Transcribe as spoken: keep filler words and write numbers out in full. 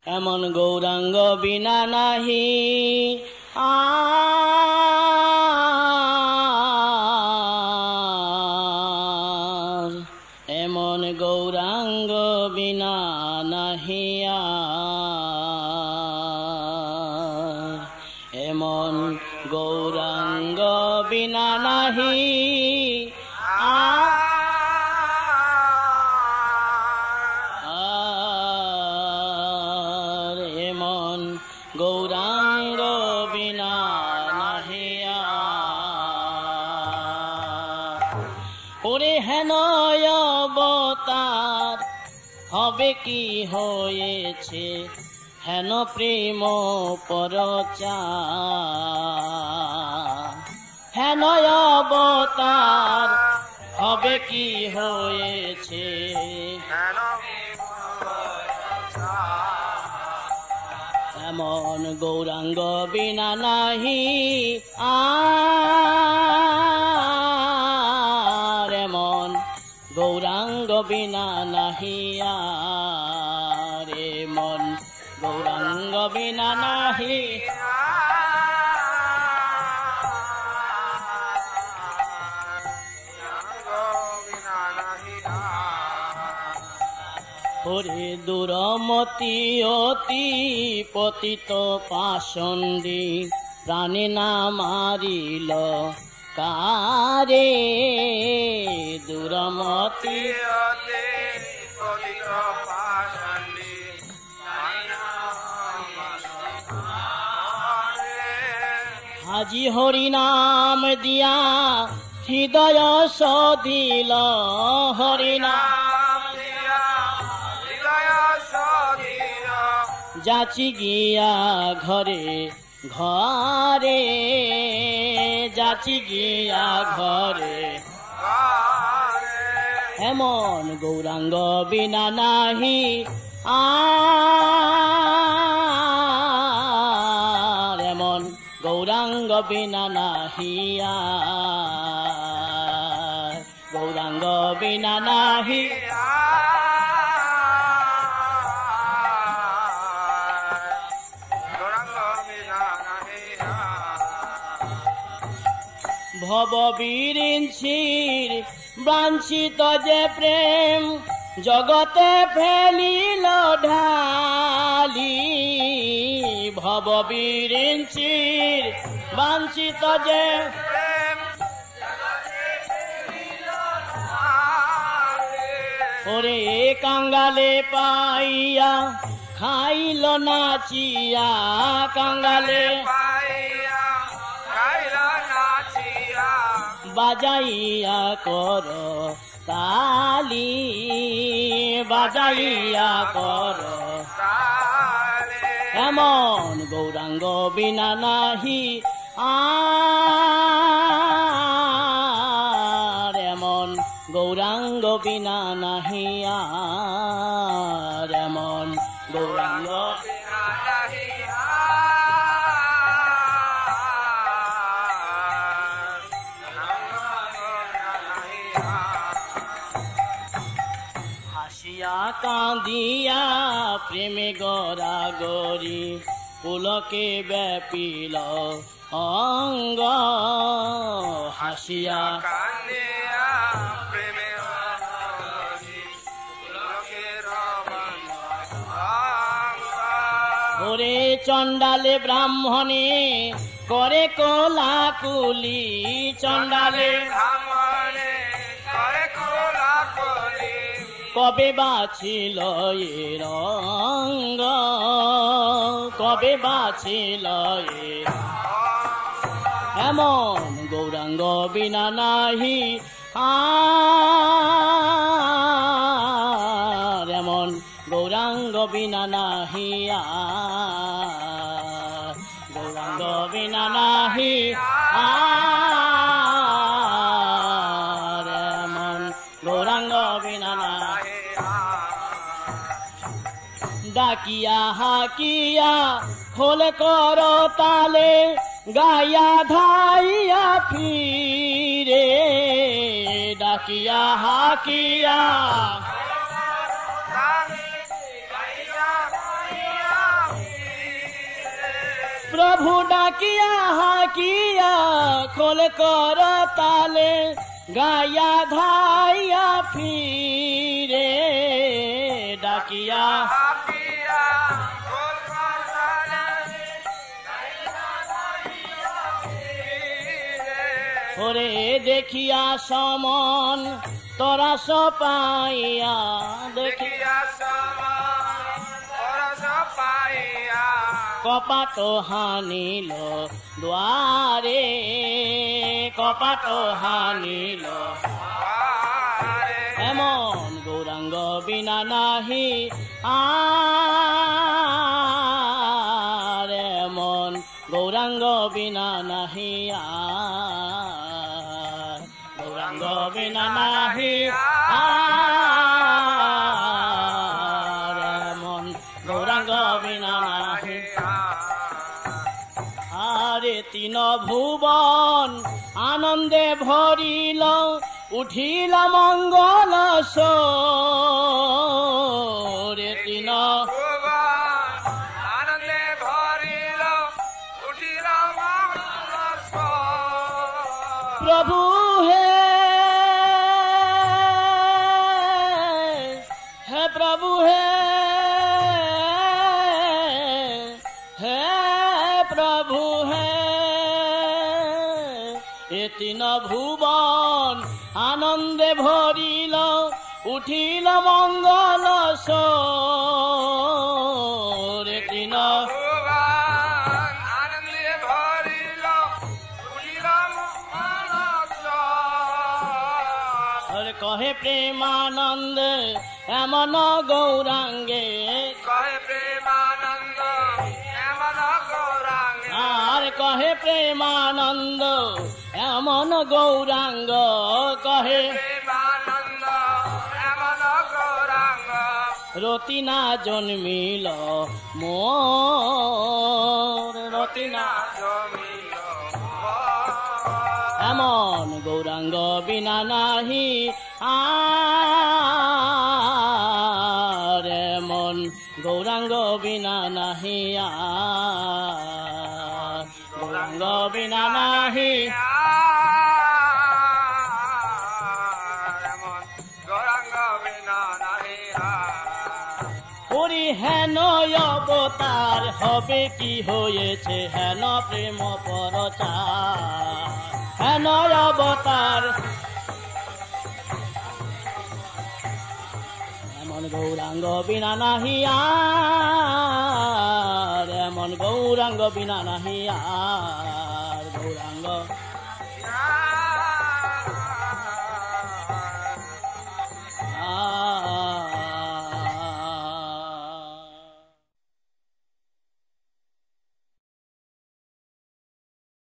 এমন গৌরাঙ্গ বিনা নাহি আর, এমন গৌরাঙ্গ বিনা নাহি আর, এমন গৌরাঙ্গ বিনা নাহি আর, এমন গৌরাঙ্গ বিনা নাহি আর। ওরে হেন অবতার হবে কি হয়েছে, হেন প্রেম পরচার, হেন অবতার হবে কি হয়েছে, এমন গৌরাঙ্গ বিনা নাহি আর, এমন গৌরাঙ্গ বিনা নাহি আর, এমন গৌরাঙ্গ বিনা নাহি। ওরে দুরমতি অতি পতিত পাষণ্ডী প্রাণে না মারিল কারে, দুরমতি অতি পতিত পাষণ্ডী আজি হরিনাম দিয়া হৃদয় সদিল, হরিনাম যাচি গিয়া ঘরে ঘরে, যাচি গিয়া ঘরে, এমন গৌরাঙ্গ বিনা নাহি আর, এমন গৌরাঙ্গ বিনা নাহি আর, গৌরাঙ্গ বিনা নাহি। ভববীরিঞ্চির বাঞ্ছিত যে প্রেম জগতে ফেলিল ঢালি, ভববীরিঞ্চির বাঞ্ছিত যে প্রেম, ওরে কাঙ্গালে পাইয়া খাইল নাচিয়া, কাঙ্গালে বাজাইয়া কর তালি, বাজাইয়া কর এমন গৌরাঙ্গ বিনা নাহি আর, এমন গৌরাঙ্গ বিনা নাহি আর, এমন গৌরাঙ্গ বিনা নাহি কাঁদিয়া প্রেমে গড়া গড়ি পুলকে ব্যাপিল অঙ্গ, হাসিয়া কাঁদিয়া প্রেমে ওরে চণ্ডালে ব্রাহ্মণে করে কোলাকুলি, চণ্ডালে ব্রাহ্মণে করে কোলাকুলি, কবে বাছিল এ রঙ্গ, কবে বাছিল এ, এমন গৌরাঙ্গ বিনা নাহি আর, এমন গৌরাঙ্গ বিনা নাহি আর, গৌরাঙ্গ বিনা নাহি আর, এমন গৌরাঙ্গ বিনা নাহি। ডাকিয়া হাকিয়া খোল কর তালে গায়া ধাইয়া ফিরে, ডাকিয়া হাকিয়া প্রভু ডাকিয়া হাকিয়া খোল কর তালে গায়া ধাইয়া ফিরে ডাকিয়া ওরে দেখিয়া সমন তোরা সপাইয়া দেখিয়া কপাট হানিল দ্বারে কপাট হানিল এমন গৌরাঙ্গ বিনা নাহি আর এমন গৌরাঙ্গ বিনা নাহি আর গৌরাঙ্গ বিনা নাহি আর এমন গৌরাঙ্গ বিনা নাহি আরে তিন ভুবন আনন্দে ভরিল উঠিল মঙ্গল সোরে তিন আনন্দে ভরিল উঠিল মঙ্গল প্রভু হে হে প্রভু হে হে প্রভু হে এ তিন ভুবন আনন্দে ভরিল উঠিল মঙ্গল সোরে তিন আনন্দে ভরিল উঠিল মঙ্গল সোরে কহে প্রেমানন্দ এমন গৌরাঙ্গে কহে প্রেমানন্দ এমন গৌরাঙ্গে আর কহে প্রেমানন্দ এমন গৌরাঙ্গ কহে প্রেমানন্দ এমন গৌরাঙ্গ রতিনা জন্মিল মোর রতিনা জমিল এমন গৌরাঙ্গ বিনা নাহি আর এমন গৌরাঙ্গ বিনা নাহি আর গৌরাঙ্গ বিনা নাহি এমন গৌরাঙ্গ বিনা নাহি ওরে হেন অবতার হবে কি হয়েছে হেন প্রেম পরচার হেন অবতার এমন গৌরাঙ্গ বিনা নাহি আর এমন গৌরাঙ্গ বিনা নাহি আর গৌরাঙ্গ